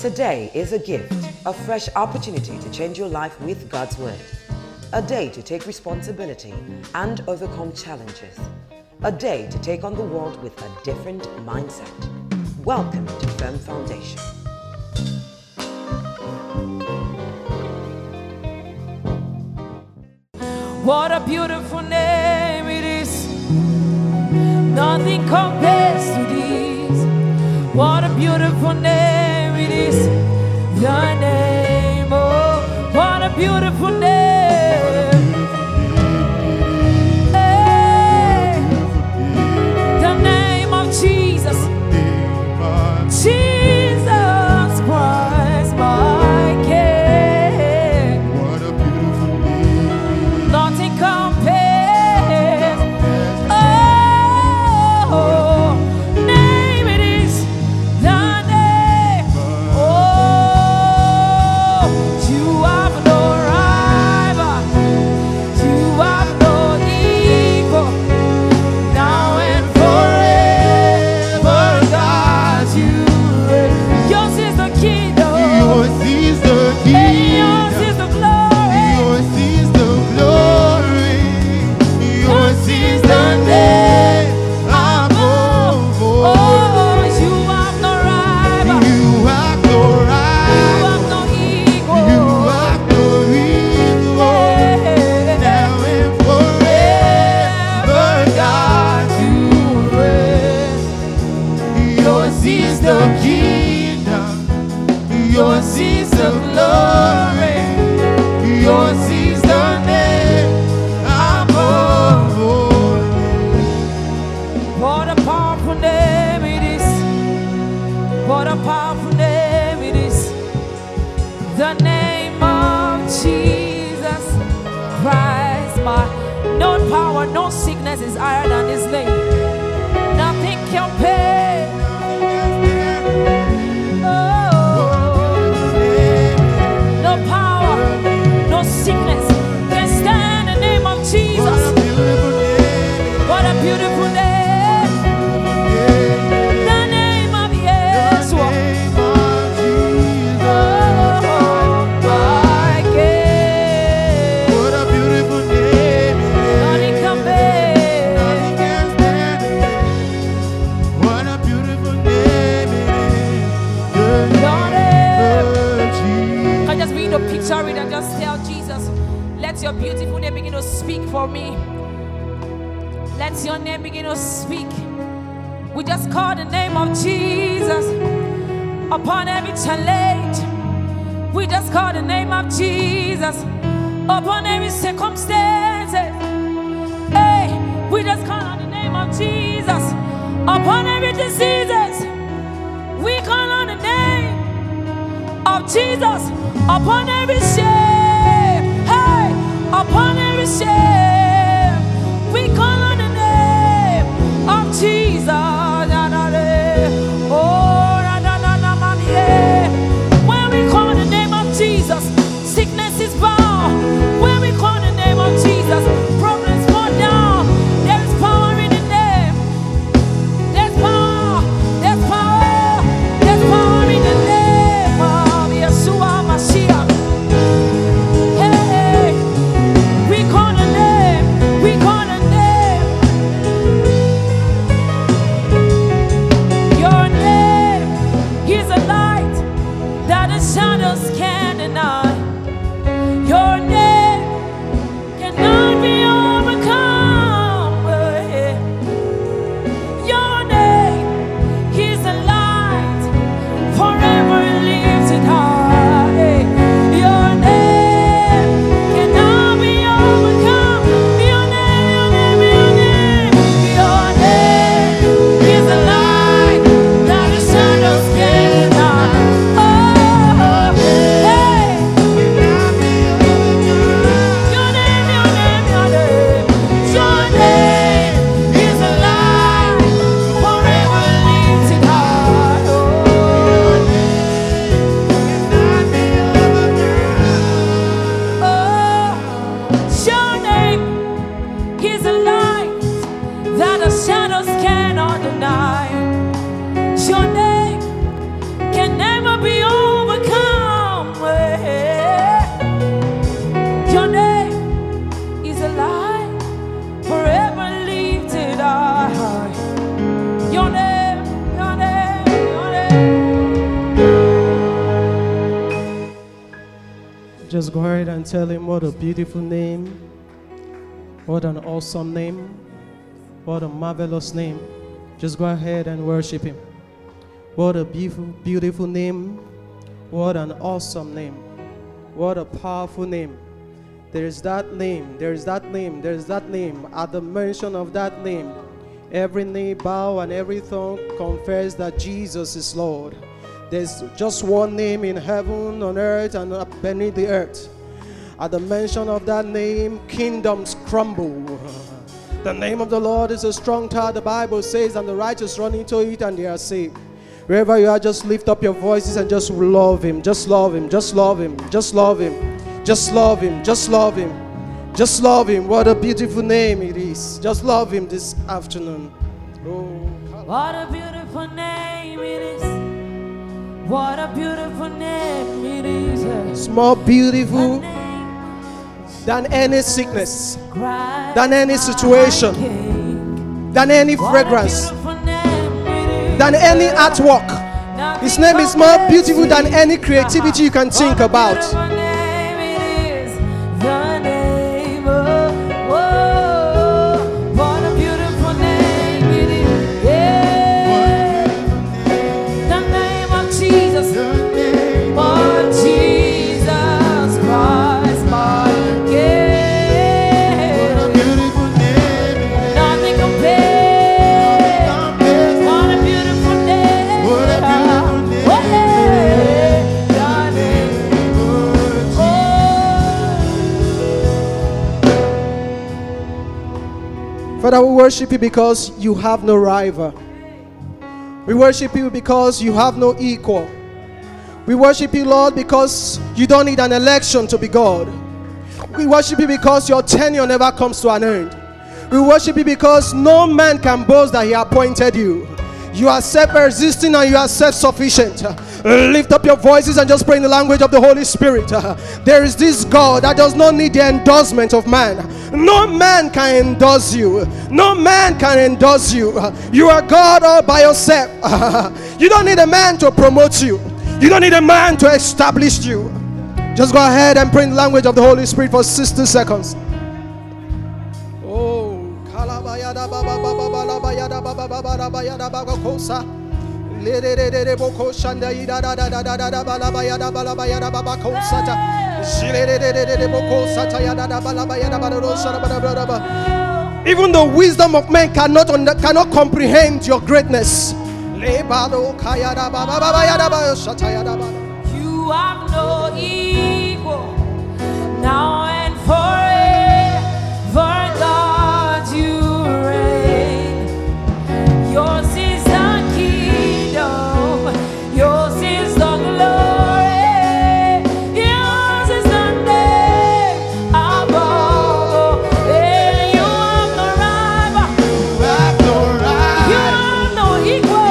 Today is a gift, a fresh opportunity to change your life with God's Word. A day to take responsibility and overcome challenges. A day to take on the world with a different mindset. Welcome to Firm Foundation. What a beautiful name it is. Nothing compares to this. What a beautiful name it is. The name, oh, what a beautiful name. Hey, the name of Jesus. Jesus Christ, my King. What a beautiful name. Nothing compares. Oh, name it is. The name. Oh, you have no rival. You have no equal. Now and forever, God, you reign. Yours is the kingdom. Yours is the And yours is kingdom. the glory. Yours is the glory. Yours is the name above all. Oh, you have no rival. You have no You rival. have no equal. You have no equal. Now and forever, God, you reign. Yours is the kingdom. Yours is the glory. Yours is the name above all. What a powerful name it is. What a powerful name it is. The name of Jesus Christ. No power, no sickness is higher than His name. Nothing can pay. No power, no sickness can stand the name of Jesus. What a beautiful name. The name of Yeshua. Oh, my King. What a beautiful name it is. Nothing compares. Nothing can stand it. What a beautiful name it is. The Lord, name of Jesus. can just begin to picture it and just tell Jesus, let your beautiful name begin to speak for me. Let your name begin to speak. We just call the name of Jesus upon every challenge. We just call the name of Jesus upon every circumstance. Hey, we just call on the name of Jesus upon every diseases. We call on the name of Jesus upon every shame. Hey, upon every shame. We call on the name of Jesus. Oh, yeah. When we call the name of Jesus, sickness is bound. When we call the name of Jesus, problems fall down. There is power in the name. There's power. There's power. There's power in the name of Yeshua Mashiach. Hey, we call the name. We call the name Just go ahead and tell him what a beautiful name, what an awesome name, what a marvelous name. Just go ahead and worship him. What a beautiful, beautiful name. What an awesome name. What a powerful name. There is that name, there is that name, there is that name. At the mention of that name, every knee bow and every tongue confess that Jesus is Lord. There's just one name in heaven, on earth, and beneath the earth. At the mention of that name, kingdoms crumble. The name of the Lord is a strong tower, the Bible says, and the righteous run into it and they are saved. Wherever you are, just lift up your voices and just love him. Just love him. Just love him. Just love him. Just love him. Just love him. Just love him. What a beautiful name it is. Just love him this afternoon. Oh, what a beautiful name it is. What a beautiful name it is. it's more beautiful than any sickness, than any situation, than any fragrance, than any artwork. His name is more beautiful than any creativity you can think about. Father, we worship you because you have no rival. We worship you because you have no equal. We worship you, Lord, because you don't need an election to be God. We worship you because your tenure never comes to an end. We worship you because no man can boast that he appointed you. You are self-existing and you are self-sufficient. Lift up your voices and just pray in the language of the Holy Spirit. There is this God that does not need the endorsement of man. No man can endorse you. No man can endorse you. You are God all by yourself. You don't need a man to promote you. You don't need a man to establish you. Just go ahead and pray in the language of the Holy Spirit for 60 seconds. Oh, even the wisdom of men cannot comprehend your greatness. You have no equal. Now and forever, God, you reign. Yours is the kingdom. Yours is the glory. Yours is the name above. And you have no rival. You have no equal.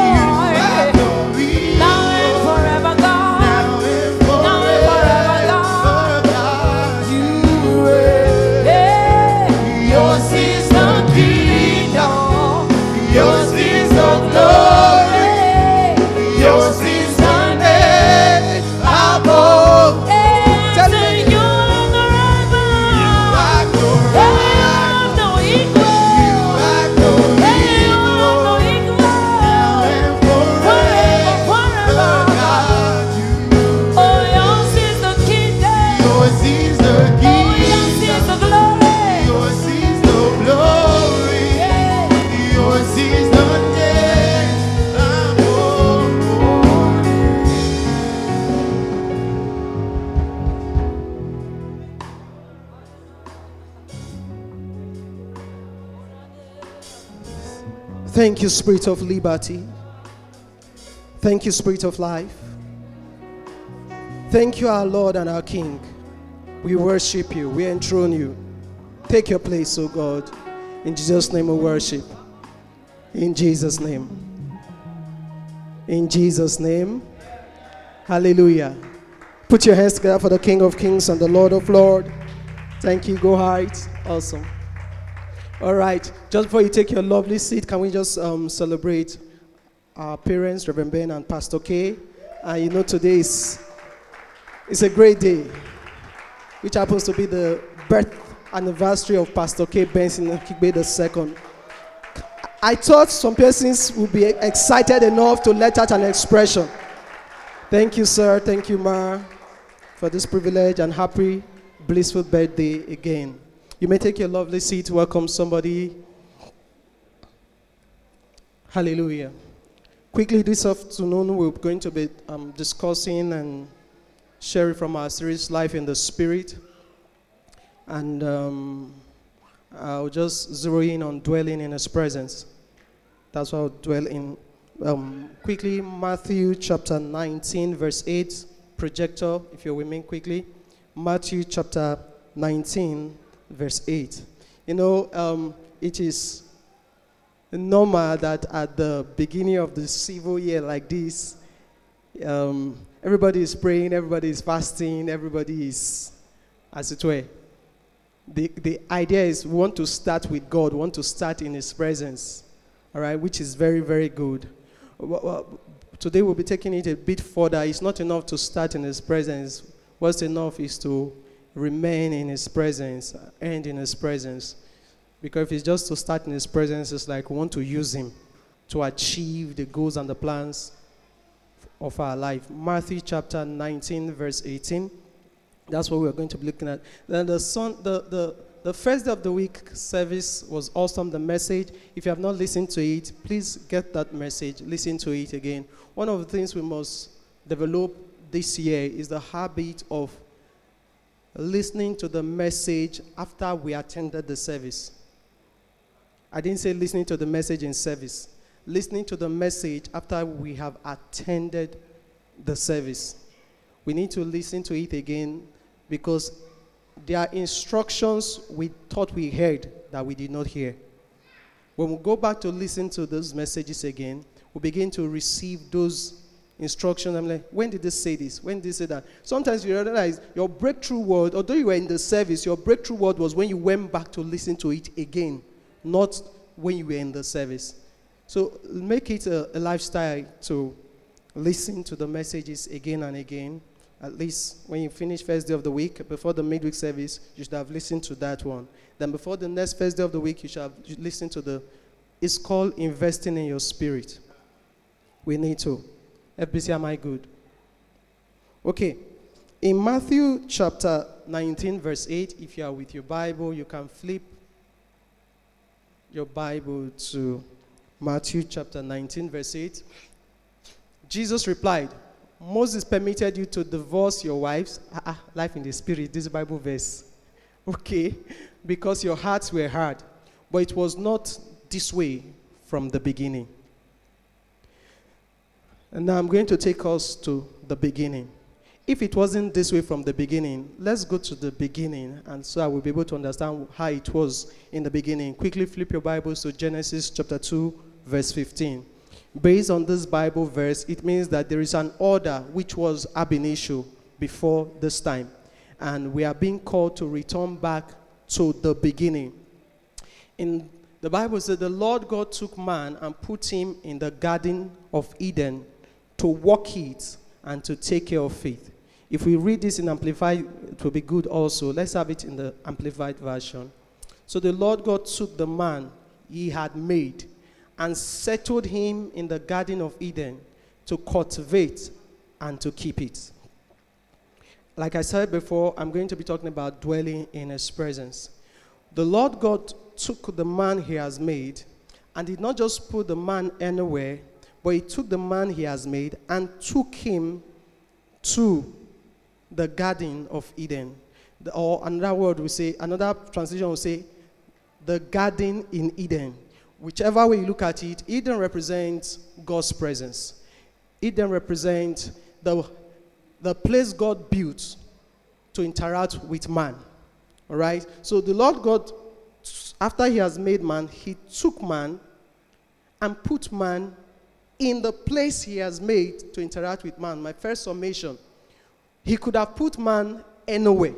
Now and forever, God. Now and forever, God. You reign. Yours is the kingdom. Yours is the glory. Yours is the name above. Tell me. You have no rival. You have no equal. You have no equal. Forever, forever. Oh, yours is the kingdom. Yours is the Oh, yours kingdom. is the glory. Yours is the glory. Yours is the name above. Thank you, Spirit of liberty. Thank you, Spirit of life. Thank you, our Lord and our King. We worship you. We enthrone you. Take your place, O God. In Jesus' name we worship. In Jesus' name. In Jesus' name. Hallelujah. Put your hands together for the King of Kings and the Lord of Lords. Thank you. Go height. Awesome. All right. Just before you take your lovely seat, can we just celebrate our parents, Reverend Ben and Pastor K? And you know today is a great day. which happens to be the birth anniversary of Pastor K. Benson Kigbe II. I thought some persons would be excited enough to let out an expression. Thank you, sir. Thank you, Ma, for this privilege, and happy, blissful birthday again. You may take your lovely seat. Welcome somebody. Hallelujah. Quickly this afternoon, we're going to be discussing and sharing from our series, Life in the Spirit. And I'll just zero in on dwelling in His presence. That's what I'll dwell in. Quickly, Matthew chapter 19, verse 8. Projector, if you're with me quickly. Matthew chapter 19, verse 8. You know, it is normal that at the beginning of the civil year like this, everybody is praying, everybody is fasting, everybody is, as it were. The idea is we want to start with God, we want to start in His presence, all right, which is very, very good. Today we'll be taking it a bit further. It's not enough to start in His presence. What's enough is to remain in His presence, end in His presence. Because if it's just to start in His presence, it's like we want to use Him to achieve the goals and the plans of our life. Matthew chapter 19, verse 18. That's what we're going to be looking at. Then the first day of the week service was awesome, the message. If you have not listened to it, please get that message, listen to it again. One of the things we must develop this year is the habit of listening to the message after we attended the service. I didn't say listening to the message in service. Listening to the message after we have attended the service. We need to listen to it again because there are instructions we thought we heard that we did not hear. When we go back to listen to those messages again, we begin to receive those instructions. I'm like, when did they say this? When did they say that? Sometimes you realize your breakthrough word, although you were in the service, your breakthrough word was when you went back to listen to it again, not when you were in the service. So make it a lifestyle to listen to the messages again and again. At least when you finish first day of the week, before the midweek service, you should have listened to that one. Then before the next first day of the week, you should have listened to it's called investing in your spirit. We need to. FBC, am I good? Okay. In Matthew chapter 19, verse 8, if you are with your Bible, you can flip your Bible to Matthew chapter 19, verse 8. Jesus replied, Moses permitted you to divorce your wives. Life in the Spirit, this Bible verse. Okay, because your hearts were hard. But it was not this way from the beginning. And now I'm going to take us to the beginning. If it wasn't this way from the beginning, let's go to the beginning, and so I will be able to understand how it was in the beginning. Quickly flip your Bibles to Genesis chapter 2, verse 15. Based on this Bible verse, it means that there is an order which was ab initio before this time. And we are being called to return back to the beginning. In the Bible says the Lord God took man and put him in the Garden of Eden to walk it and to take care of it. If we read this in Amplified, it will be good also. Let's have it in the Amplified version. So the Lord God took the man He had made and settled him in the Garden of Eden to cultivate and to keep it. Like I said before, I'm going to be talking about dwelling in His presence. The Lord God took the man He has made and did not just put the man anywhere, but He took the man He has made and took him to the Garden of Eden. Or another word will say, another translation will say, the Garden in Eden. Whichever way you look at it, Eden represents God's presence. Eden represents the place God built to interact with man. All right? So the Lord God, after He has made man, He took man and put man in the place He has made to interact with man. My first summation, He could have put man anywhere.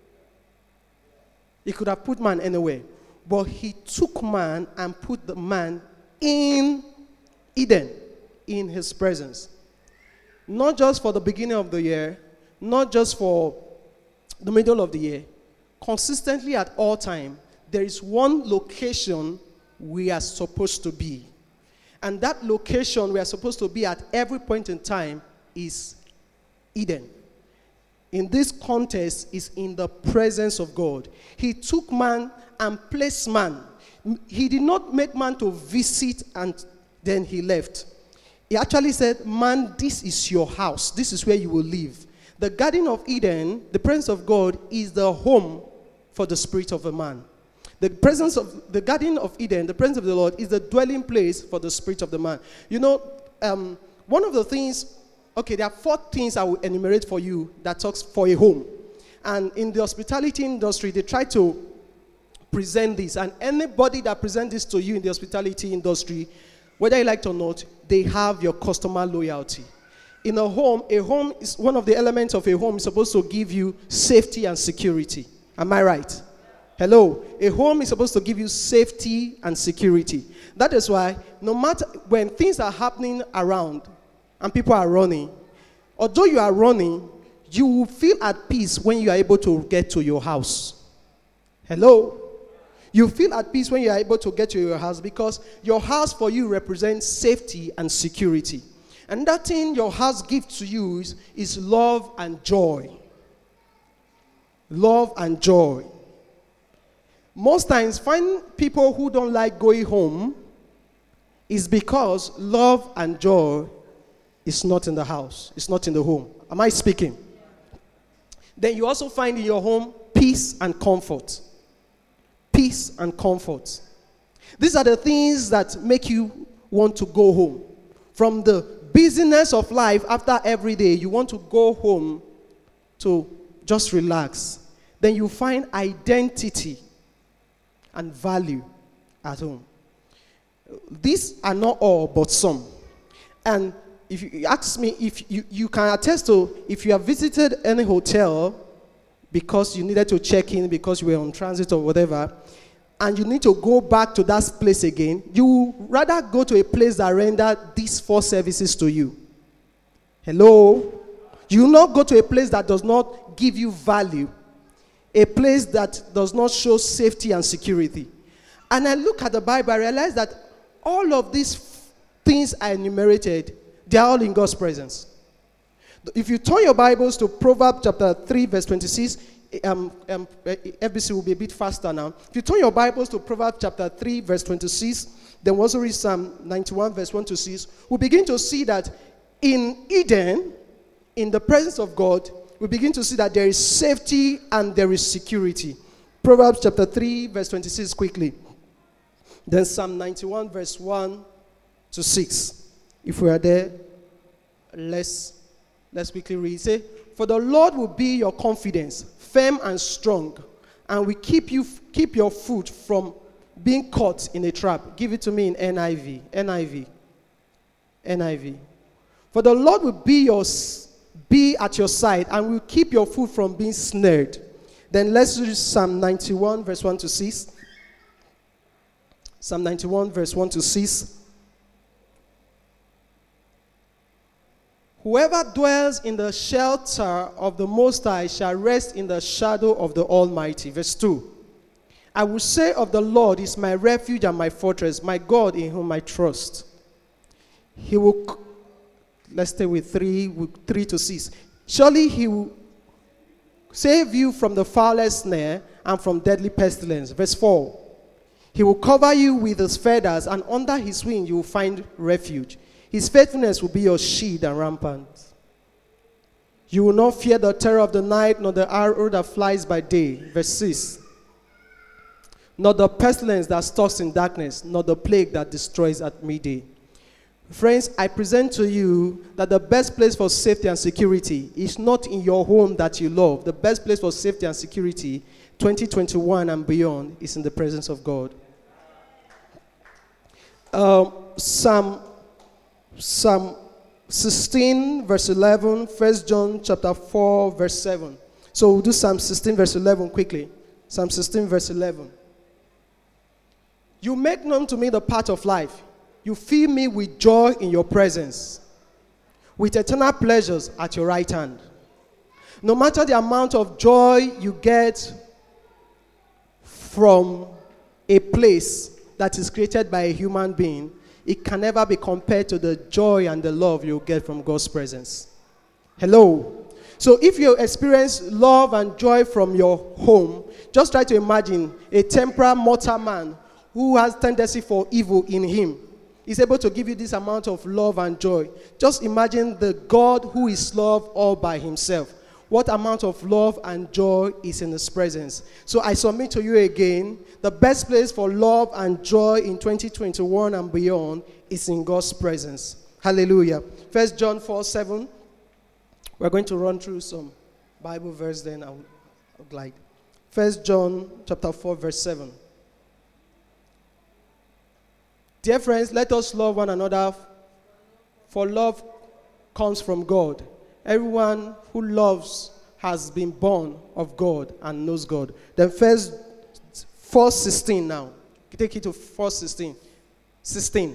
He could have put man anywhere. But He took man and put the man in Eden, in His presence. Not just for the beginning of the year, not just for the middle of the year, consistently at all time, there is one location we are supposed to be. And that location we are supposed to be at every point in time is Eden. In this context is in the presence of God. He took man and placed man. He did not make man to visit and then he left. He actually said, man, this is your house. This is where you will live. The Garden of Eden, the presence of God, is the home for the spirit of a man. The presence of the Garden of Eden, the presence of the Lord, is the dwelling place for the spirit of the man. You know, one of the things, okay, there are 4 things I will enumerate for you that talks for a home. And in the hospitality industry, they try to present this. And anybody that presents this to you in the hospitality industry, whether you like it or not, they have your customer loyalty. In a home is one of the elements of a home is supposed to give you safety and security. Am I right? Hello? A home is supposed to give you safety and security. That is why no matter when things are happening around and people are running, although you are running, you will feel at peace when you are able to get to your house. Hello? You feel at peace when you are able to get to your house because your house for you represents safety and security. And that thing your house gives to you is love and joy. Love and joy. Most times, find people who don't like going home is because love and joy is not in the house. It's not in the home. Am I speaking? Then you also find in your home peace and comfort. Peace and comfort. These are the things that make you want to go home. From the busyness of life after every day, you want to go home to just relax. Then you find identity and value at home. These are not all, but some. And if you ask me, if you can attest to, if you have visited any hotel because you needed to check in because you were on transit or whatever, and you need to go back to that place again, you would rather go to a place that renders these 4 services to you. Hello? You will not go to a place that does not give you value. A place that does not show safety and security. And I look at the Bible, I realize that all of these things I enumerated, they are all in God's presence. If you turn your Bibles to Proverbs chapter 3, verse 26, FBC will be a bit faster now. If you turn your Bibles to Proverbs chapter 3, verse 26, then we'll also read Psalm 91, verse 1 to 6, we'll begin to see that in Eden, in the presence of God, we begin to see that there is safety and there is security. Proverbs chapter 3, verse 26, quickly. Then Psalm 91, verse 1 to 6. If we are there, let's quickly read. Say, for the Lord will be your confidence, firm and strong, and will keep your foot from being caught in a trap. Give it to me in NIV. For the Lord will be at your side and will keep your foot from being snared. Then let's read Psalm 91, verse 1 to 6. Psalm 91, verse 1 to 6. Whoever dwells in the shelter of the Most High shall rest in the shadow of the Almighty. Verse 2. I will say of the Lord is my refuge and my fortress, my God in whom I trust. He will, let's stay with 3 to 6. Surely he will save you from the foulest snare and from deadly pestilence. Verse 4. He will cover you with his feathers, and under his wing you will find refuge. His faithfulness will be your shield and rampart. You will not fear the terror of the night, nor the arrow that flies by day. Verse 6. Nor the pestilence that stalks in darkness, nor the plague that destroys at midday. Friends, I present to you that the best place for safety and security is not in your home that you love. The best place for safety and security, 2021 and beyond, is in the presence of God. Psalm 16, verse 11, 1 John chapter 4, verse 7. So we'll do Psalm 16, verse 11 quickly. Psalm 16, verse 11. You make known to me the path of life. You fill me with joy in your presence, with eternal pleasures at your right hand. No matter the amount of joy you get from a place that is created by a human being, it can never be compared to the joy and the love you get from God's presence. Hello? So if you experience love and joy from your home, just try to imagine a temporal mortal man who has tendency for evil in him is able to give you this amount of love and joy. Just imagine the God who is love all by himself. What amount of love and joy is in his presence. So I submit to you again, the best place for love and joy in 2021 and beyond is in God's presence. Hallelujah. 1 John 4:7. We're going to run through some Bible verse then. I would like. 1 John chapter 4 verse 7. Dear friends, let us love one another, for love comes from God. Everyone who loves has been born of God and knows God. Then 4:16 now. Take it to 4:16. 16.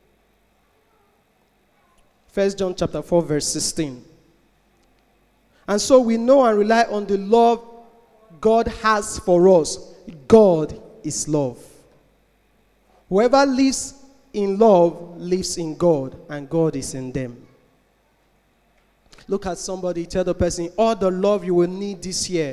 1 John chapter 4 verse 16. And so we know and rely on the love God has for us. God is love. Whoever lives in love lives in God, and God is in them. Look at somebody, tell the person, all the love you will need this year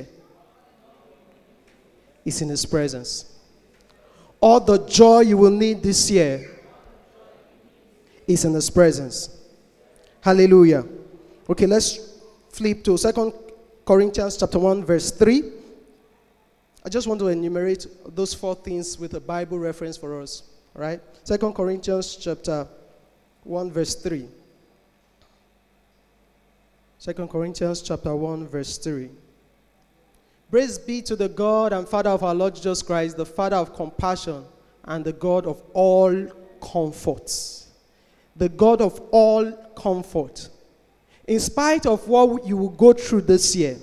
is in his presence. All the joy you will need this year is in his presence. Hallelujah. Okay, let's flip to 2 Corinthians chapter 1 verse 3. I just want to enumerate those 4 things with a Bible reference for us. All right? 2 Corinthians chapter 1 verse 3. 2 Corinthians chapter 1 verse 3. Praise be to the God and Father of our Lord Jesus Christ, the Father of compassion and the God of all comforts. The God of all comfort. In spite of what you will go through this year,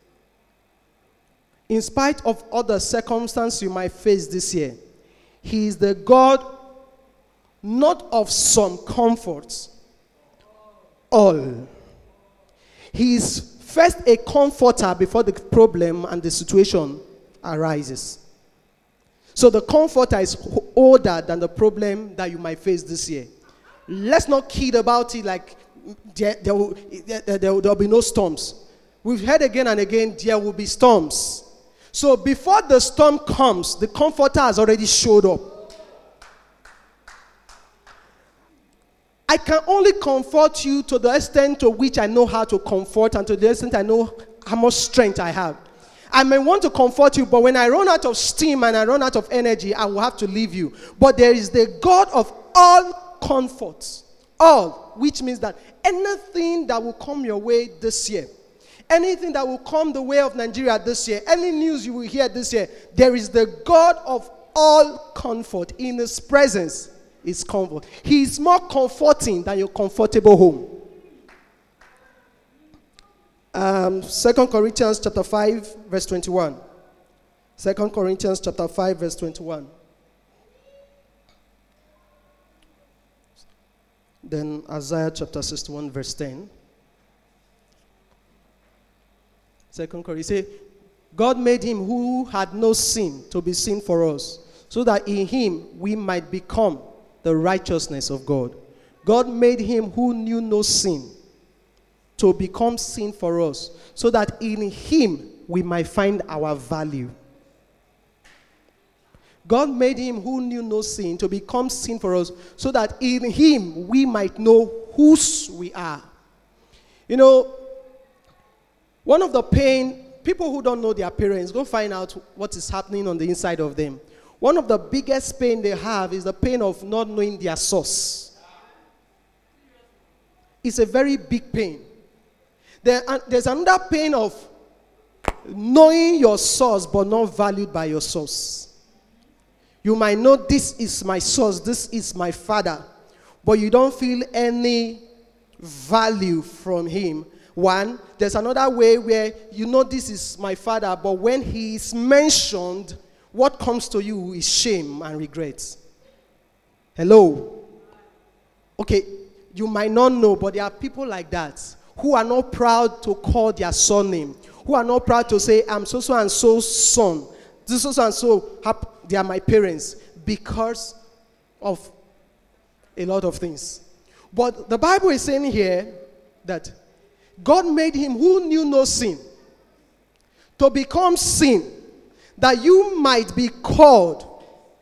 in spite of other circumstances you might face this year, He is the God not of some comforts, all. He is first a comforter before the problem and the situation arises. So the comforter is older than the problem that you might face this year. Let's not kid about it like there will be no storms. We've heard again and again, there will be storms. So before the storm comes, the comforter has already showed up. I can only comfort you to the extent to which I know how to comfort and to the extent I know how much strength I have. I may want to comfort you, but when I run out of steam and I run out of energy, I will have to leave you. But there is the God of all comforts. All, which means that anything that will come your way this year, anything that will come the way of Nigeria this year, any news you will hear this year, there is the God of all comfort. In His presence is comfort. He is more comforting than your comfortable home. 2 Corinthians chapter 5 verse 21. 2 Corinthians chapter 5 verse 21. Then Isaiah chapter 61 verse 10. 2 Corinthians say, God made him who had no sin to be sin for us, so that in him we might become the righteousness of God. God made him who knew no sin to become sin for us, so that in him we might find our value. God made him who knew no sin to become sin for us, so that in him we might know whose we are. You know, one of the pain, people who don't know their parents, go find out what is happening on the inside of them. One of the biggest pain they have is the pain of not knowing their source. It's a very big pain. There's another pain of knowing your source but not valued by your source. You might know this is my source, this is my father, but you don't feel any value from him. One, there's another way where you know this is my father, but when he is mentioned, what comes to you is shame and regret. Hello? Okay, you might not know, but there are people like that who are not proud to call their surname, who are not proud to say, I'm so and so's son. This so and so, they are my parents, because of a lot of things. But the Bible is saying here that God made him who knew no sin to become sin, that you might be called.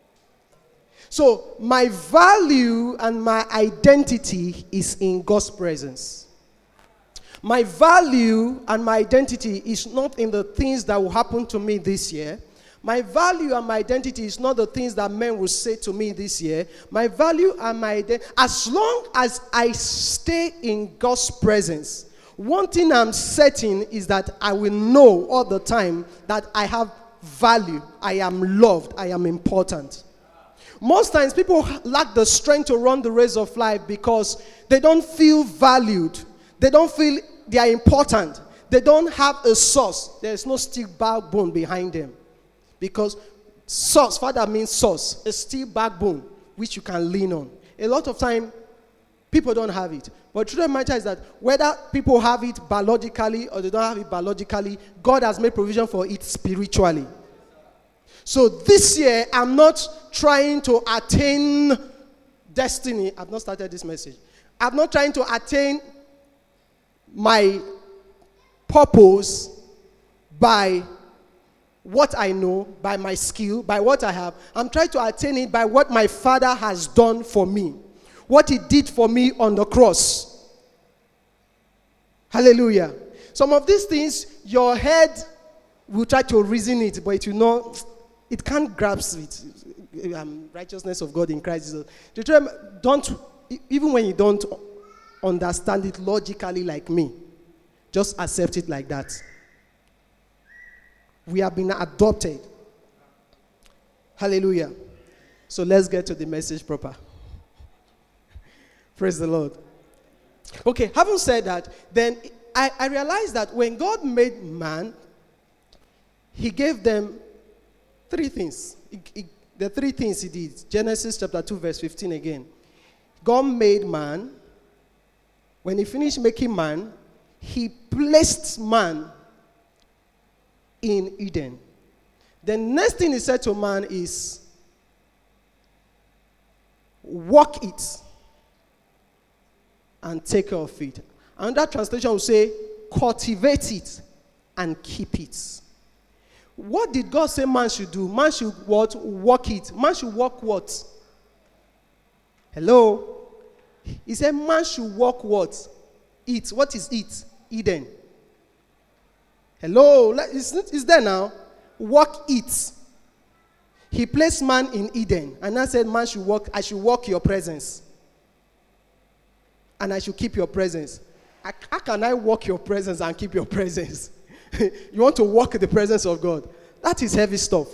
So my value and my identity is in God's presence. My value and my identity is not in the things that will happen to me this year. My value and my identity is not the things that men will say to me this year. My value and my identity, as long as I stay in God's presence, one thing I'm certain is that I will know all the time that I have value, I am loved, I am important. Most times people lack the strength to run the race of life because they don't feel valued. They don't feel they are important. They don't have a source. There is no steel backbone behind them. Because source, Father means source, a steel backbone which you can lean on. A lot of time, people don't have it. But the truth of the matter is that whether people have it biologically or they don't have it biologically, God has made provision for it spiritually. So this year, I'm not trying to attain destiny. I've not started this message. I'm not trying to attain my purpose by what I know, by my skill, by what I have. I'm trying to attain it by what my Father has done for me. What he did for me on the cross. Hallelujah. Some of these things, your head will try to reason it, but it will not, it can't grasp it. Righteousness of God in Christ Jesus. Don't, even when you don't understand it logically like me, just accept it like that. We have been adopted. Hallelujah. So let's get to the message proper. Praise the Lord. Okay, having said that, then I realized that when God made man, he gave them three things. The three things he did. Genesis chapter 2 verse 15 again. God made man. When he finished making man, he placed man in Eden. The next thing he said to man is, walk it and take care of it. Another translation will say, cultivate it and keep it. What did God say man should do? Man should what? Walk it. Man should walk what? Hello? He said man should walk what? It. What is it? Eden. Hello? It's there now. Walk it. He placed man in Eden. And I said man should walk. I should walk your presence. And I should keep your presence. How can I walk your presence and keep your presence? You want to walk the presence of God. That is heavy stuff.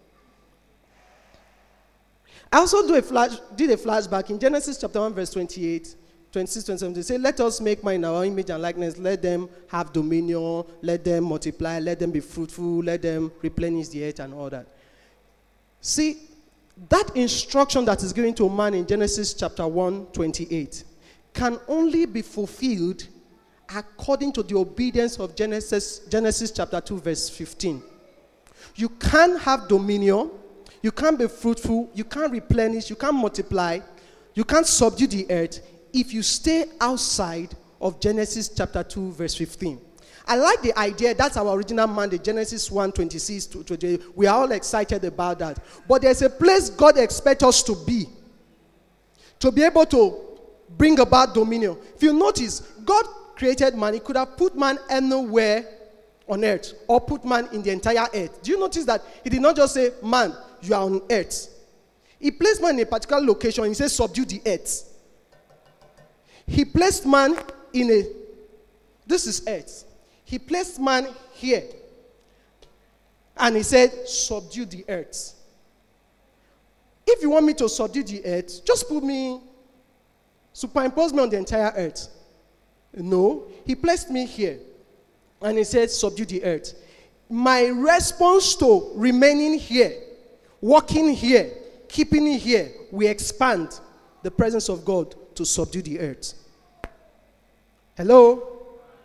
I also did a flashback in Genesis chapter 1 verse 28, 26, 27. They say, let us make man in our image and likeness. Let them have dominion. Let them multiply. Let them be fruitful. Let them replenish the earth and all that. See, that instruction that is given to man in Genesis chapter 1, 28 can only be fulfilled according to the obedience of Genesis chapter 2 verse 15. You can't have dominion, you can't be fruitful, you can't replenish, you can't multiply, you can't subdue the earth if you stay outside of Genesis chapter 2 verse 15. I like the idea, that's our original mandate, Genesis 1, 26 to 28. We are all excited about that. But there's a place God expects us to be able to bring about dominion. If you notice, God created man. He could have put man anywhere on earth or put man in the entire earth. Do you notice that he did not just say, man, you are on earth. He placed man in a particular location. He says, subdue the earth. He placed man this is earth. He placed man here. And he said, subdue the earth. If you want me to subdue the earth, just superimpose me on the entire earth. No, he placed me here. And he said, subdue the earth. My response to remaining here, walking here, keeping it here, we expand the presence of God to subdue the earth. Hello?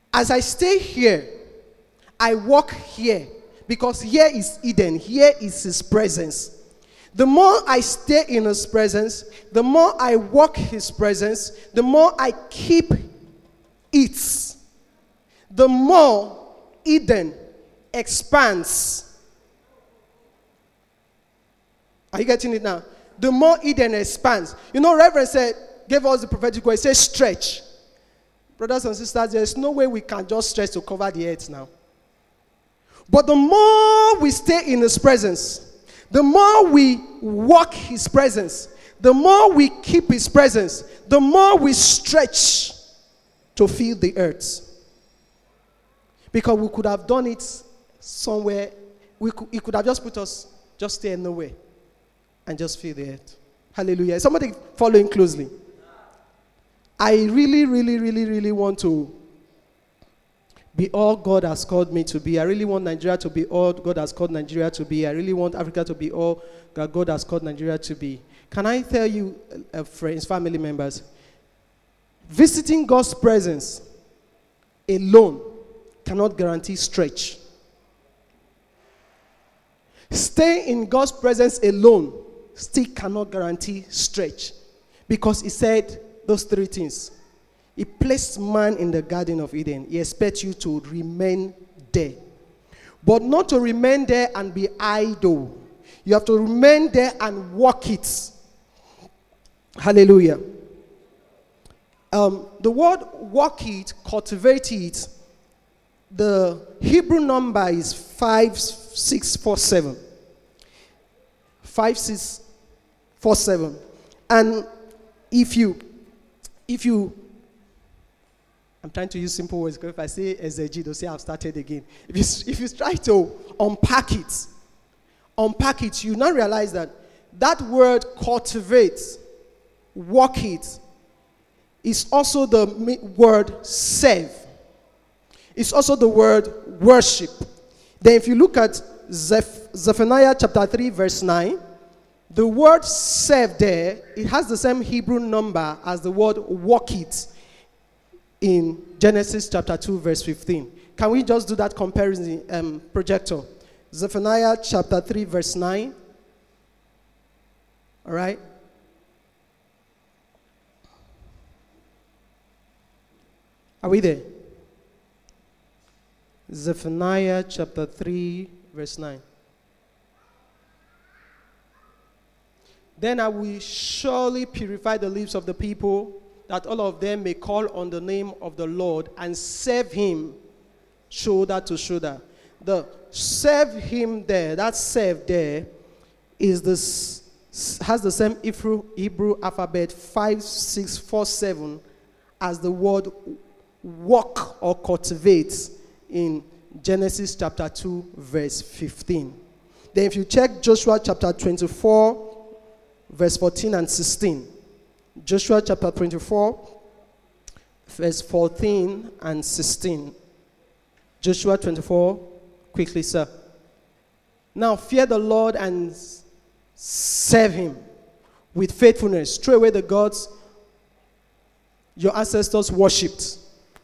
As I stay here, I walk here, because here is Eden, here is his presence. The more I stay in his presence, the more I walk his presence, the more I keep it, the more Eden expands. Are you getting it now? The more Eden expands. You know, Reverend gave us the prophetic word. He said, stretch. Brothers and sisters, there's no way we can just stretch to cover the earth now. But the more we stay in his presence, the more we walk his presence, the more we keep his presence, the more we stretch to fill the earth. Because we could have done it somewhere. He could have just put us, just stay nowhere and just fill the earth. Hallelujah. Somebody following closely. I really want to be all God has called me to be. I really want Nigeria to be all God has called Nigeria to be. I really want Africa to be all that God has called Nigeria to be. Can I tell you, friends, family members, visiting God's presence alone cannot guarantee stretch. Staying in God's presence alone still cannot guarantee stretch. Because he said those three things. He placed man in the Garden of Eden. He expects you to remain there. But not to remain there and be idle. You have to remain there and walk it. Hallelujah. The word walk it, cultivate it, the Hebrew number is 5647. 5647. And if you I'm trying to use simple words, because if I say SAG, they'll say I've started again. If you try to unpack it, you now realize that word cultivate, walk it, is also the word serve. It's also the word worship. Then if you look at Zephaniah chapter 3 verse 9, the word serve there, it has the same Hebrew number as the word walk it in Genesis chapter 2 verse 15. Can we just do that comparison, projector? Zephaniah chapter 3 verse 9. All right. Are we there? Zephaniah chapter 3 verse 9. Then I will surely purify the lips of the people, that all of them may call on the name of the Lord and serve him shoulder to shoulder. The serve him there, that serve there, is this, has the same Hebrew alphabet 5647 as the word walk or cultivate in Genesis chapter 2 verse 15. Then if you check Joshua chapter 24 verse 14 and 16. Joshua chapter 24, verse 14 and 16. Joshua 24, quickly, sir. Now fear the Lord and serve him with faithfulness. Throw away the gods your ancestors worshipped.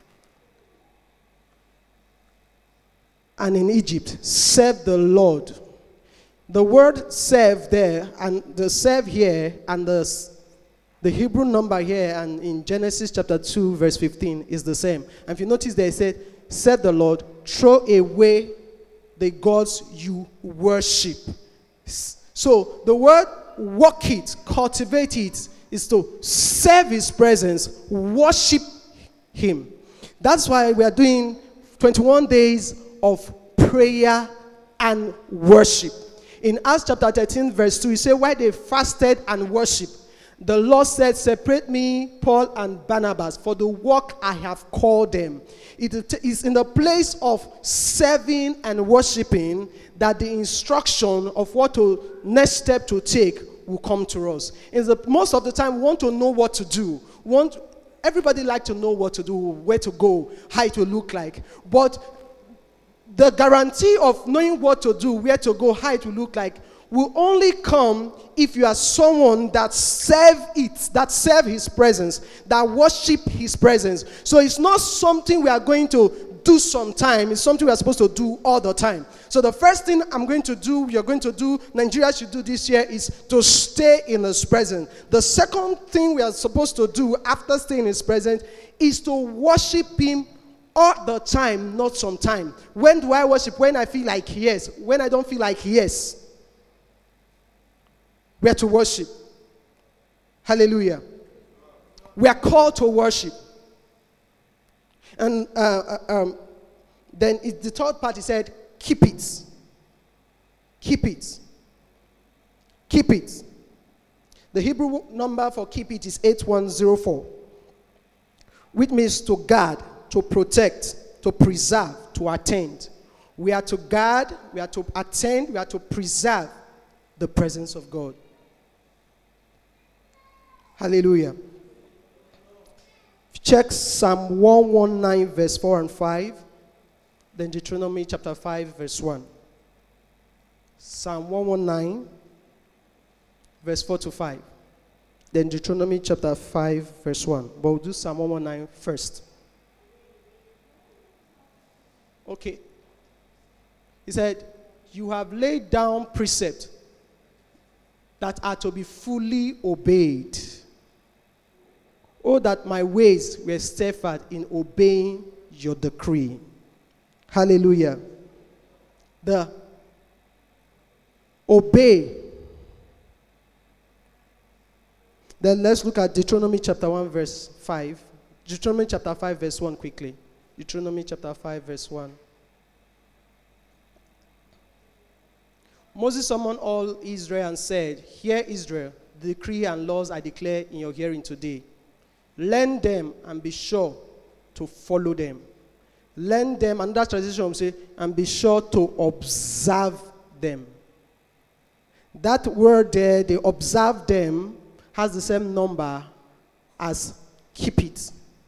And in Egypt, serve the Lord. The word serve there, and the serve here, and the Hebrew number here, and in Genesis chapter 2, verse 15, is the same. And if you notice there, it said, serve the Lord, throw away the gods you worship. So the word walk it, cultivate it, is to serve his presence, worship him. That's why we are doing 21 days of prayer and worship. In Acts chapter 13, verse 2, he said, why they fasted and worshiped, the Lord said, separate me, Paul and Barnabas, for the work I have called them. It is in the place of serving and worshiping that the instruction of what to next step to take will come to us. Most of the time, we want to know what to do. Everybody like to know what to do, where to go, how it will look like. But the guarantee of knowing what to do, where to go, how it will look like, will only come if you are someone that serve his presence, that worship his presence. So it's not something we are going to do sometime, it's something we are supposed to do all the time. So the first thing you're going to do, Nigeria should do this year, is to stay in his presence. The second thing we are supposed to do after staying in his presence is to worship him all the time, not sometime. When do I worship? When I feel like yes. When I don't feel like yes. We are to worship. Hallelujah. We are called to worship. And then the third part, he said, keep it. Keep it. Keep it. The Hebrew number for keep it is 8104, which means to guard, to protect, to preserve, to attend. We are to guard, we are to attend, we are to preserve the presence of God. Hallelujah. Check Psalm 119 verse 4 and 5. Then Deuteronomy chapter 5 verse 1. Psalm 119 verse 4 to 5. Then Deuteronomy chapter 5 verse 1. But we'll do Psalm 119 first. Okay. He said, you have laid down precepts that are to be fully obeyed. Oh, that my ways were steadfast in obeying your decree. Hallelujah. The obey. Then let's look at Deuteronomy chapter 1 verse 5. Deuteronomy chapter 5 verse 1 quickly. Deuteronomy chapter 5 verse 1. Moses summoned all Israel and said, hear Israel, the decree and laws I declare in your hearing today. Learn them and be sure to follow them. Learn them, and that translation will say, and be sure to observe them. That word there, they observe them, has the same number as keep it.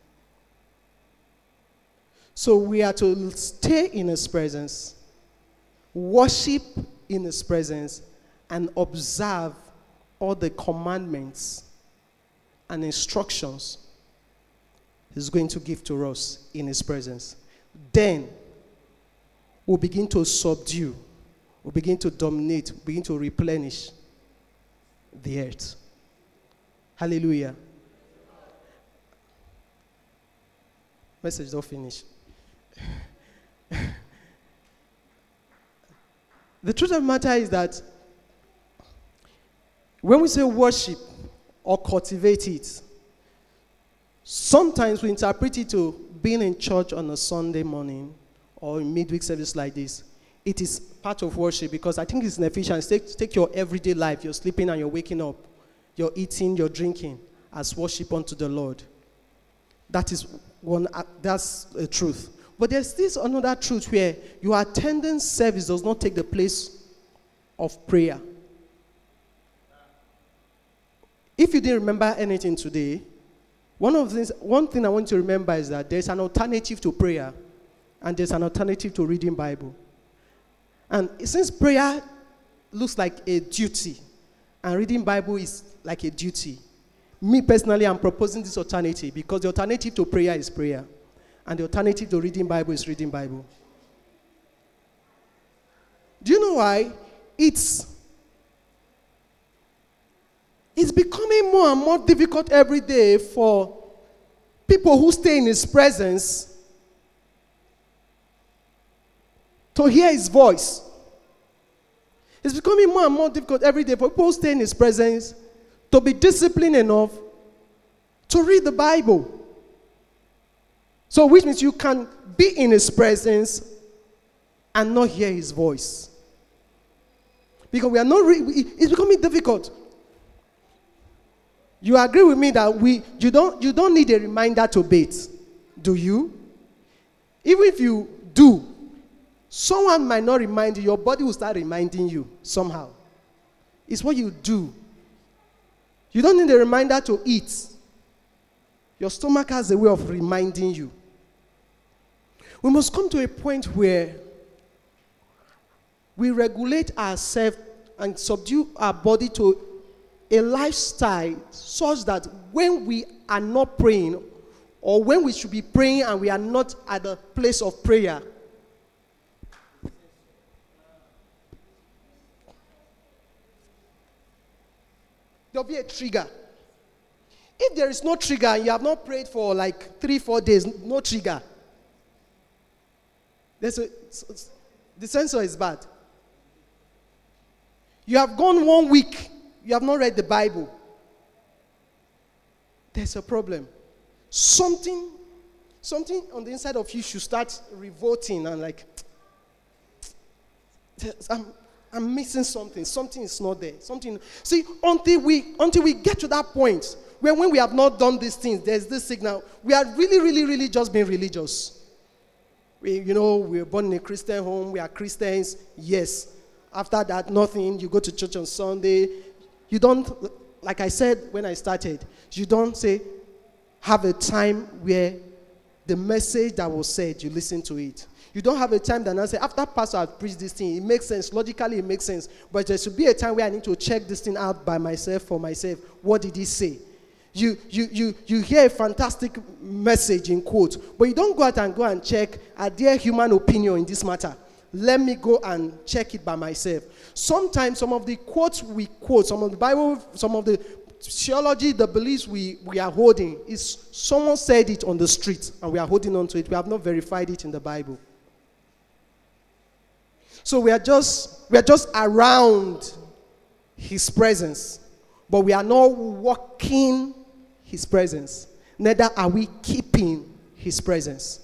So we are to stay in his presence, worship in his presence, and observe all the commandments and instructions he's going to give to us in his presence. Then we'll begin to subdue, we'll begin to dominate, we'll begin to replenish the earth. Hallelujah. Message don't finish. The truth of the matter is that when we say worship or cultivate it, sometimes we interpret it to being in church on a Sunday morning or in midweek service like this. It is part of worship because I think it's an Ephesians. Take your everyday life. You're sleeping and you're waking up. You're eating, you're drinking as worship unto the Lord. That's the truth. But there's this another truth where your attendance service does not take the place of prayer. If you didn't remember anything today, one thing I want you to remember is that there's an alternative to prayer and there's an alternative to reading Bible. And since prayer looks like a duty and reading Bible is like a duty, me personally, I'm proposing this alternative because the alternative to prayer is prayer and the alternative to reading Bible is reading Bible. Do you know why? It's becoming more and more difficult every day for people who stay in his presence to hear his voice. It's becoming more and more difficult every day for people who stay in his presence to be disciplined enough to read the Bible. So which means you can be in his presence and not hear his voice. Because we are not it's becoming difficult. You agree with me that you don't need a reminder to bathe, do you? Even if you do, someone might not remind you, your body will start reminding you somehow. It's what you do. You don't need a reminder to eat. Your stomach has a way of reminding you. We must come to a point where we regulate ourselves and subdue our body to a lifestyle such that when we are not praying, or when we should be praying and we are not at the place of prayer, there'll be a trigger. If there is no trigger and you have not prayed for like 3-4 days, no trigger, the sensor is bad. You have gone 1 week, you have not read the Bible. There's a problem. Something on the inside of you should start revolting and like, I'm missing something. Something is not there. See, until we get to that point where when we have not done these things, there's this signal. We are really, really, really just being religious. We're born in a Christian home. We are Christians. Yes. After that, nothing. You go to church on Sunday. You don't, like I said when I started, you don't say, have a time where the message that was said, you listen to it. You don't have a time that I say, after pastor has preached this thing, it makes sense. Logically, it makes sense. But there should be a time where I need to check this thing out by myself, for myself. What did he say? You hear a fantastic message in quotes, but you don't go out and go and check, are there human opinion in this matter? Let me go and check it by myself. Sometimes some of the quotes we quote, some of the Bible, some of the theology, the beliefs we are holding, is someone said it on the street and we are holding on to it. We have not verified it in the Bible. So we are just around his presence, but we are not walking his presence. Neither are we keeping his presence.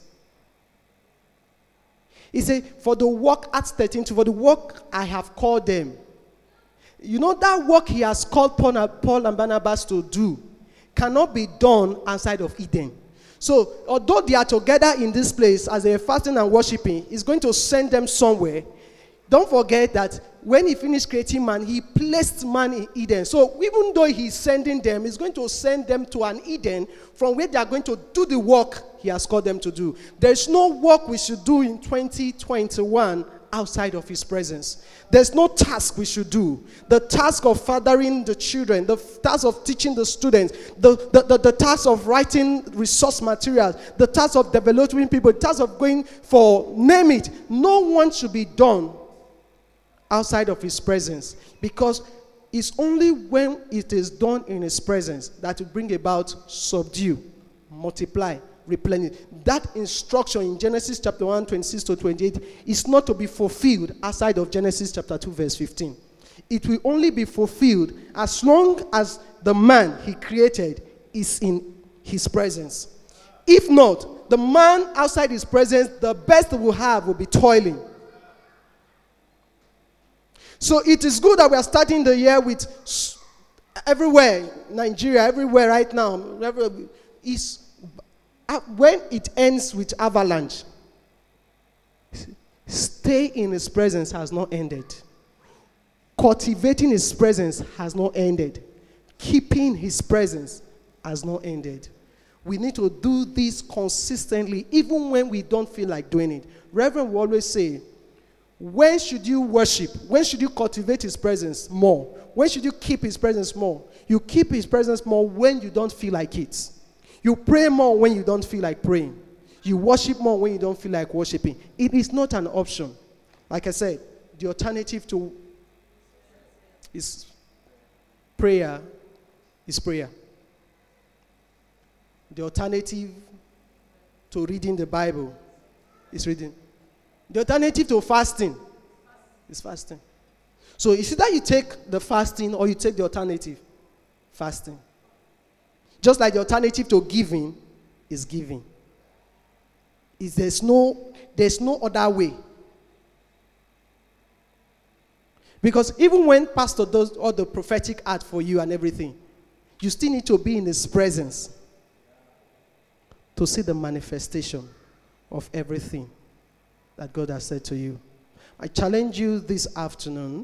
He said, for the work, Acts 13:2, for the work I have called them. You know, that work he has called Paul and Barnabas to do cannot be done outside of Eden. So, although they are together in this place as they are fasting and worshiping, he's going to send them somewhere. Don't forget that when he finished creating man, he placed man in Eden. So, even though he's sending them, he's going to send them to an Eden from where they are going to do the work he has called them to do. There's no work we should do in 2021 outside of his presence. There's no task we should do. The task of fathering the children, the task of teaching the students, the task of writing resource materials, the task of developing people, the task of going for, name it. No one should be done outside of his presence, because it's only when it is done in his presence that will bring about subdue, multiply, replenish. That instruction in Genesis chapter 1, 26 to 28 is not to be fulfilled outside of Genesis chapter 2, verse 15. It will only be fulfilled as long as the man he created is in his presence. If not, the man outside his presence, the best we'll have will be toiling. So it is good that we are starting the year with everywhere, Nigeria, everywhere right now, when it ends with avalanche, stay in his presence has not ended. Cultivating his presence has not ended. Keeping his presence has not ended. We need to do this consistently, even when we don't feel like doing it. Reverend will always say, when should you worship? When should you cultivate his presence more? When should you keep his presence more? You keep his presence more when you don't feel like it. You pray more when you don't feel like praying. You worship more when you don't feel like worshiping. It is not an option. Like I said, the alternative to is prayer is prayer. The alternative to reading the Bible is reading. The alternative to fasting is fasting. So it's either you take the fasting or you take the alternative, fasting. Just like the alternative to giving is giving. There's no other way. Because even when pastor does all the prophetic art for you and everything, you still need to be in his presence to see the manifestation of everything that God has said to you. I challenge you this afternoon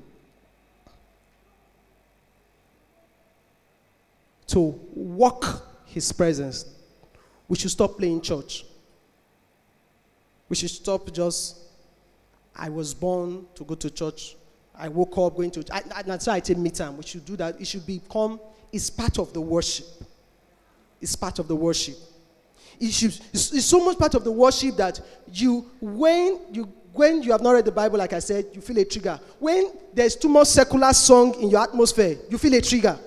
to walk his presence. We should stop playing church. We should stop just, I was born to go to church. I woke up going to, that's why I take me time. We should do that. It should become, it's part of the worship. It's part of the worship. It's so much part of the worship that when you have not read the Bible, like I said, you feel a trigger. When there's too much secular song in your atmosphere, you feel a trigger.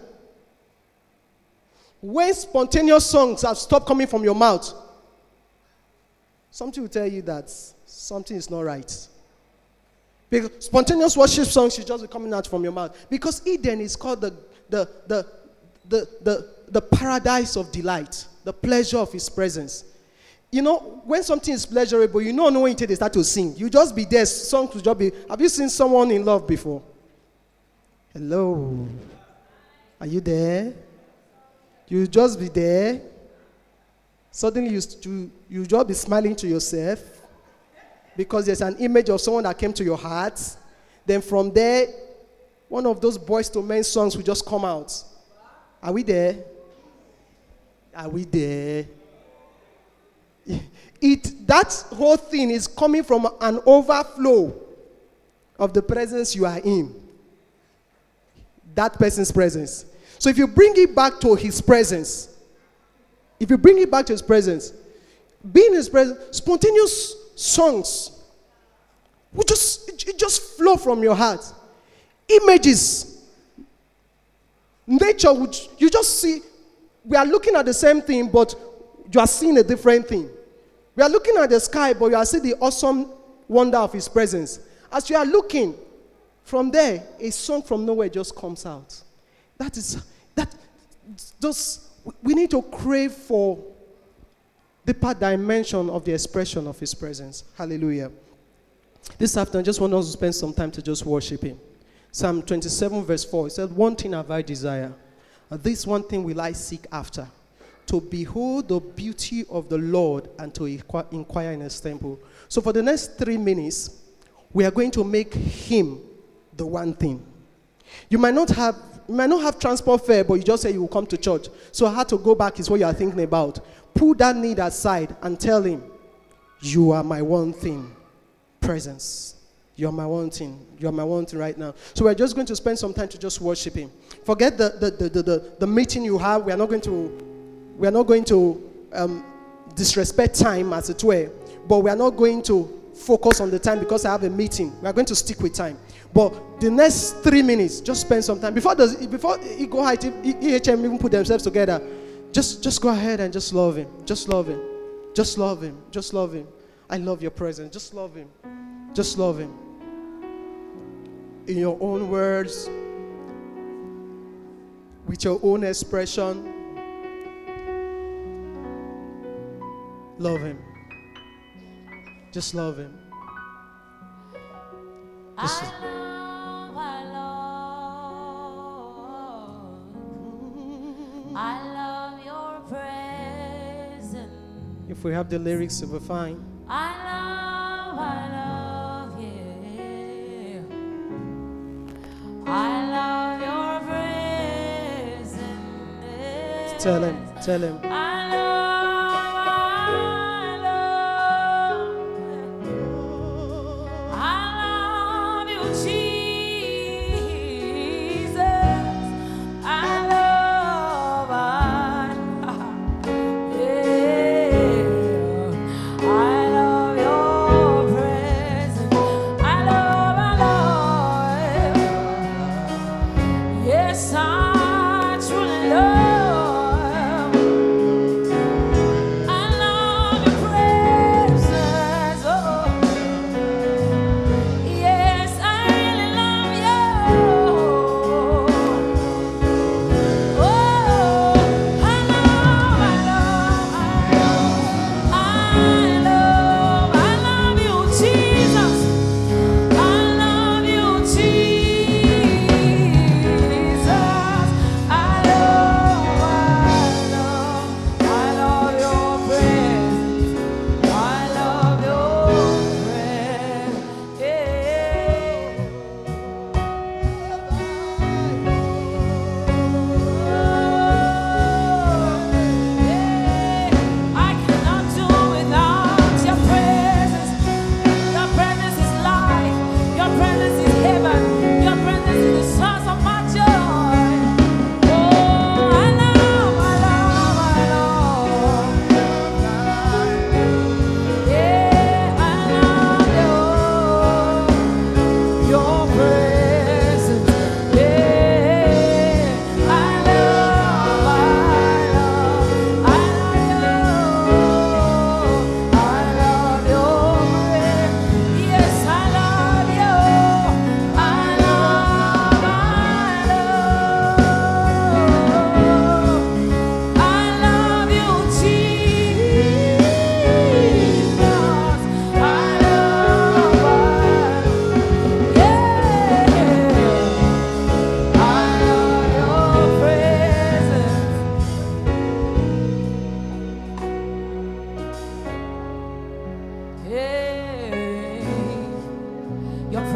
When spontaneous songs have stopped coming from your mouth, something will tell you that something is not right. Because spontaneous worship songs should just be coming out from your mouth. Because Eden is called the paradise of delight, the pleasure of his presence. You know, when something is pleasurable, you don't know when they start to sing. You just be there, songs will just be. Have you seen someone in love before? Hello? Are you there? You just be there. Suddenly you just be smiling to yourself because there's an image of someone that came to your heart. Then from there, one of those Boyz II Men songs will just come out. Are we there? Are we there? That whole thing is coming from an overflow of the presence you are in. That person's presence. So if you bring it back to his presence, being in his presence, spontaneous songs will just flow from your heart. Images, nature, you just see, we are looking at the same thing, but you are seeing a different thing. We are looking at the sky, but you are seeing the awesome wonder of his presence. As you are looking, from there, a song from nowhere just comes out. We need to crave for deeper dimension of the expression of his presence. Hallelujah. This afternoon, I just want us to spend some time to just worship him. Psalm 27 verse 4, it said, "One thing have I desire, and this one thing will I seek after, to behold the beauty of the Lord and to inquire in his temple." So for the next 3 minutes, we are going to make him the one thing. You might not have transport fare, but you just say you will come to church. So how to go back is what you are thinking about. Put that need aside and tell him, "You are my one thing, presence. You are my one thing. You are my one thing right now." So we're just going to spend some time to just worship him. Forget the meeting you have. We are not going to disrespect time, as it were. But we are not going to focus on the time because I have a meeting. We are going to stick with time. But the next 3 minutes, just spend some time. Before Ego Height, EHM even put themselves together, just go ahead and just love him. Just love him. Just love him. Just love him. I love your presence. Just love him. Just love him. In your own words, with your own expression, love him. Just love him. Just I love your presence. If we have the lyrics, it will be fine. I love you. I love your presence. Tell him.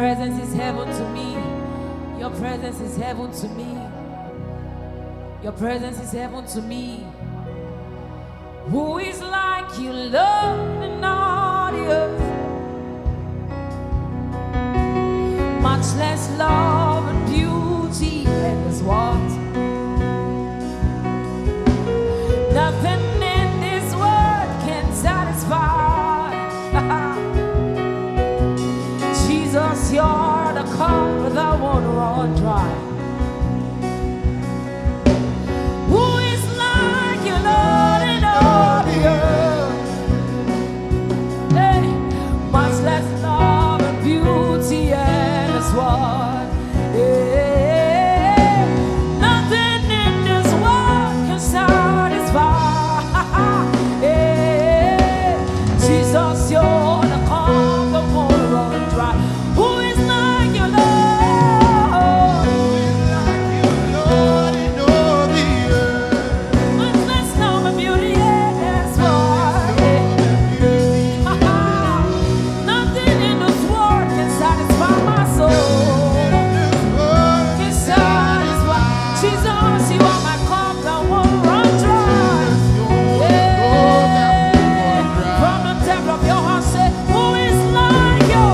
presence is heaven to me. Your presence is heaven to me. Your presence is heaven to me. Who is like you, Lord, in all the earth? Much less love and beauty in this world. Nothing in this world can satisfy. Jesus, you're the cup that won't run dry. Who is like you, Lord, in all the earth? Hey, much less love and beauty in this world. Hey, nothing in this world can satisfy. Hey, Jesus, you're the cup that won't run dry. Who is like you, Lord? Much less love and beauty in this world. Nothing in this world can satisfy my soul. Can satisfy. Jesus, you are my cup that won't run dry. Yeah. From the depth of your heart, say, who is like you?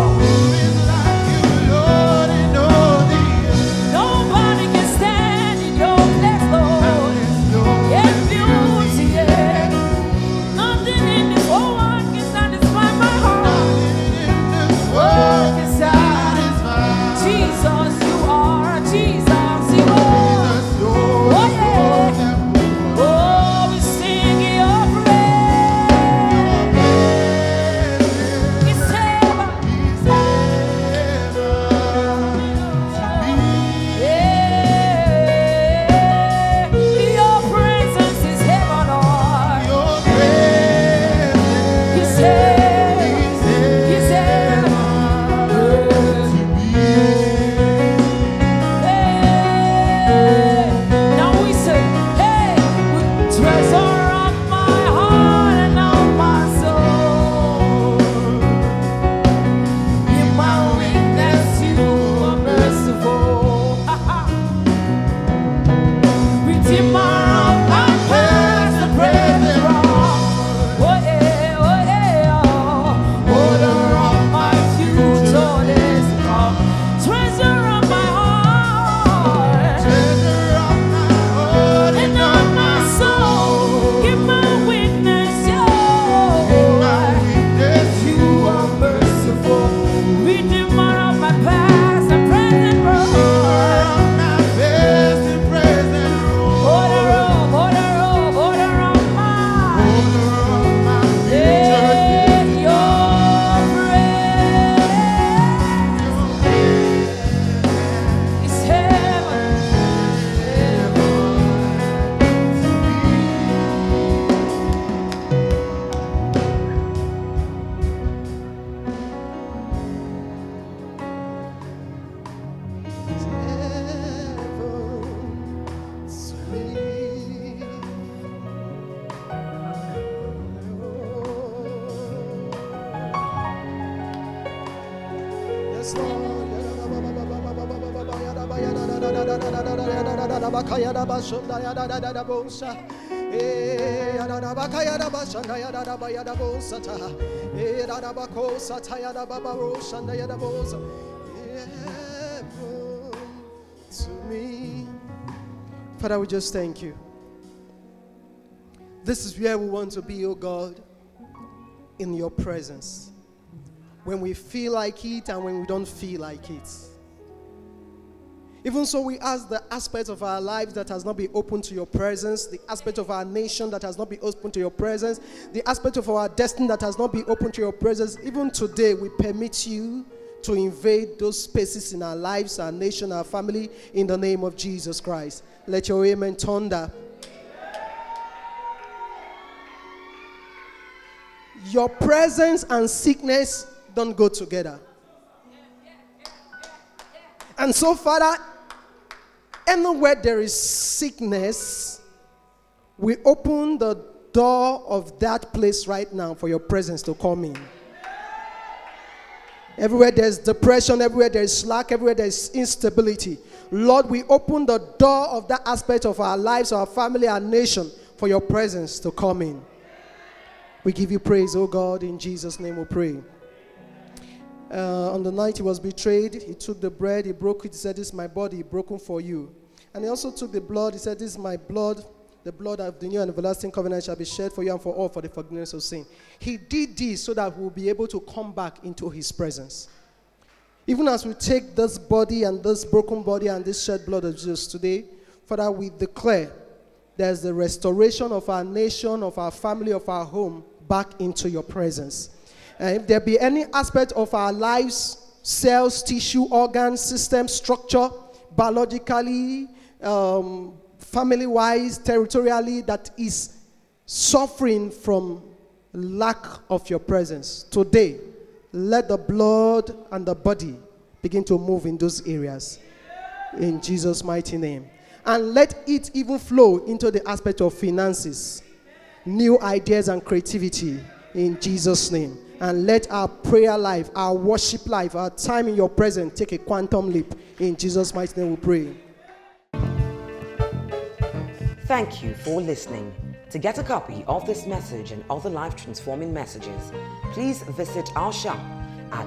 Nobody can stand in your place, Lord. Yeah, beauty, yeah. Nothing in this whole world can satisfy my heart. World can satisfy. Jesus, you are. Jesus, you are. Oh, yeah. Oh, we sing your praise. It's heaven. Yeah. Your presence is heaven, Lord. It's heaven. It's heaven. Hey. Now we say, hey, treasure of my heart and of my soul. In my weakness, you are merciful. Redeemer of my past and present wrong. Oh yeah, oh yeah, oh. Order of my future days to come. Treasure of my heart and of my soul. Give my witness, you are merciful. Redeemer of my past and present wrong. Order of mine. Yeah, your praise is heaven. Yes, Lord. To me. Father, we just thank you. This is where we want to be, oh God, in your presence. When we feel like it and when we don't feel like it. Even so, we ask the aspect of our lives that has not been open to your presence, the aspect of our nation that has not been open to your presence, the aspect of our destiny that has not been open to your presence. Even today, we permit you to invade those spaces in our lives, our nation, our family, in the name of Jesus Christ. Let your amen thunder. Your presence and sickness don't go together. And so, Father, anywhere there is sickness, we open the door of that place right now for your presence to come in. Everywhere there's depression, everywhere there's lack, everywhere there's instability. Lord, we open the door of that aspect of our lives, our family, our nation, for your presence to come in. We give you praise, oh God. In Jesus' name we pray. On the night he was betrayed, he took the bread, he broke it, he said, "This is my body broken for you." And he also took the blood, he said, "This is my blood, the blood of the new and everlasting covenant shall be shed for you and for all for the forgiveness of sin." He did this so that we'll be able to come back into his presence. Even as we take this body and this broken body and this shed blood of Jesus today, Father, we declare there's the restoration of our nation, of our family, of our home back into your presence. And if there be any aspect of our lives, cells, tissue, organs, system, structure, biologically, family-wise, territorially, that is suffering from lack of your presence, today, let the blood and the body begin to move in those areas. In Jesus' mighty name. And let it even flow into the aspect of finances, new ideas and creativity in Jesus' name. And let our prayer life, our worship life, our time in your presence take a quantum leap. In Jesus' mighty name we pray. Thank you for listening. To get a copy of this message and other life-transforming messages, please visit our shop at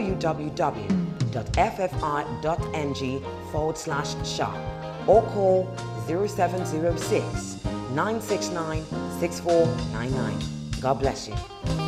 www.ffi.ng/shop or call 0706 969 6499. God bless you.